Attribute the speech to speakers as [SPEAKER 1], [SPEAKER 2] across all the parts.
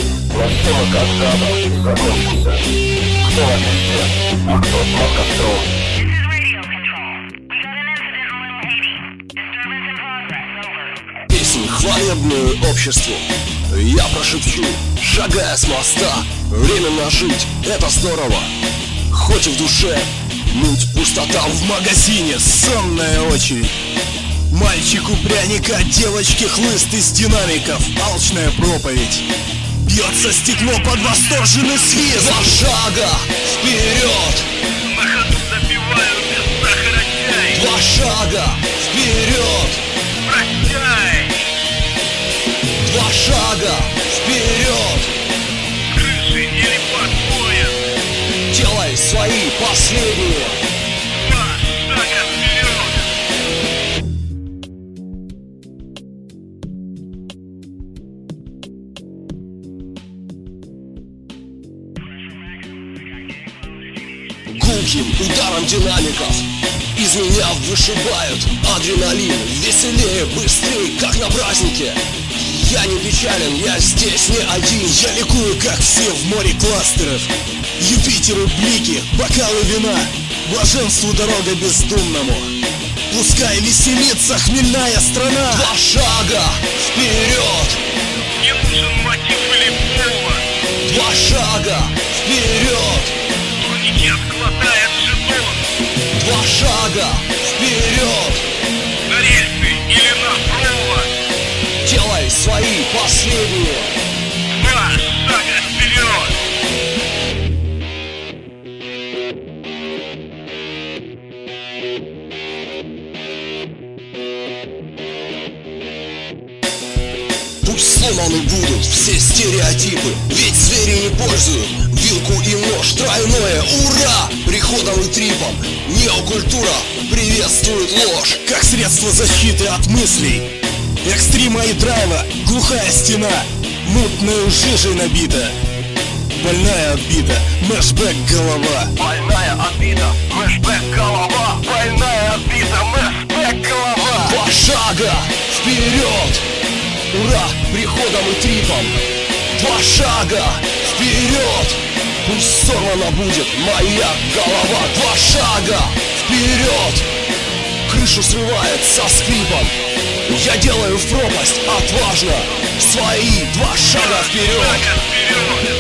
[SPEAKER 1] Настолько каскадов закончится. Кто в ответе, а кто под костром.
[SPEAKER 2] Песнь хвалебную обществу я прошепчу, шагая с моста. Временно жить — это здорово, хоть и в душе муть, пустота. В магазине сонная очередь, мальчику пряника, девочке хлыст из динамиков, алчная проповедь. Бьется стекло под восторженный свист. Два шага вперед,
[SPEAKER 3] На ходу запиваю без сахара чай.
[SPEAKER 2] два шага вперед,
[SPEAKER 3] Прощай,
[SPEAKER 2] два шага вперед.
[SPEAKER 3] с крыши или под поезд.
[SPEAKER 2] Делай свои последние.
[SPEAKER 3] Два шага вперед.
[SPEAKER 2] Гулким ударом динамиков из меня вышибают адреналин. Веселее, быстрее, как на празднике. Я не печален, я здесь не один. Я ликую, как все в море кластеров. Юпитеру блики, бокалы вина, блаженству дорога бездумному. Пускай веселится хмельная страна. Два шага вперед,
[SPEAKER 3] Не нужен мотив или повод.
[SPEAKER 2] два шага вперед,
[SPEAKER 3] Турникет глотает жетон.
[SPEAKER 2] два шага вперед.
[SPEAKER 3] На рельсы или на провод.
[SPEAKER 2] Делай свои последние.
[SPEAKER 3] Два шага вперед.
[SPEAKER 2] Пусть сломаны будут все стереотипы, ведь звери не пользуют вилку и нож. Тройное ура приходом и трипом. Неокультура приветствует ложь как средство защиты от мыслей. Экстрима и драйва, глухая стена, мутной жижей набита. Больная отбита, мэшбэк голова.
[SPEAKER 1] Больная отбита, мэшбэк голова. Больная отбита, мэшбэк голова.
[SPEAKER 2] Два шага вперед, ура приходом и трипом. Два шага вперед, пусть сорвана будет моя голова. Два шага вперед, крышу срывает со скрипом. Я делаю в пропасть отважно свои два шага вперед.
[SPEAKER 3] Шага вперед.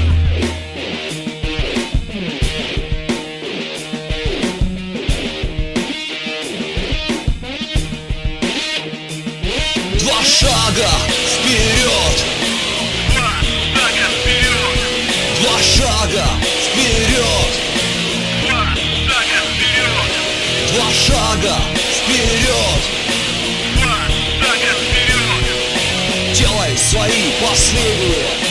[SPEAKER 2] Два шага вперед,
[SPEAKER 3] Два шага вперед.
[SPEAKER 2] два шага вперед,
[SPEAKER 3] Два шага вперед.
[SPEAKER 2] два шага вперед.
[SPEAKER 3] Два шага вперед.
[SPEAKER 2] Делай свои последние.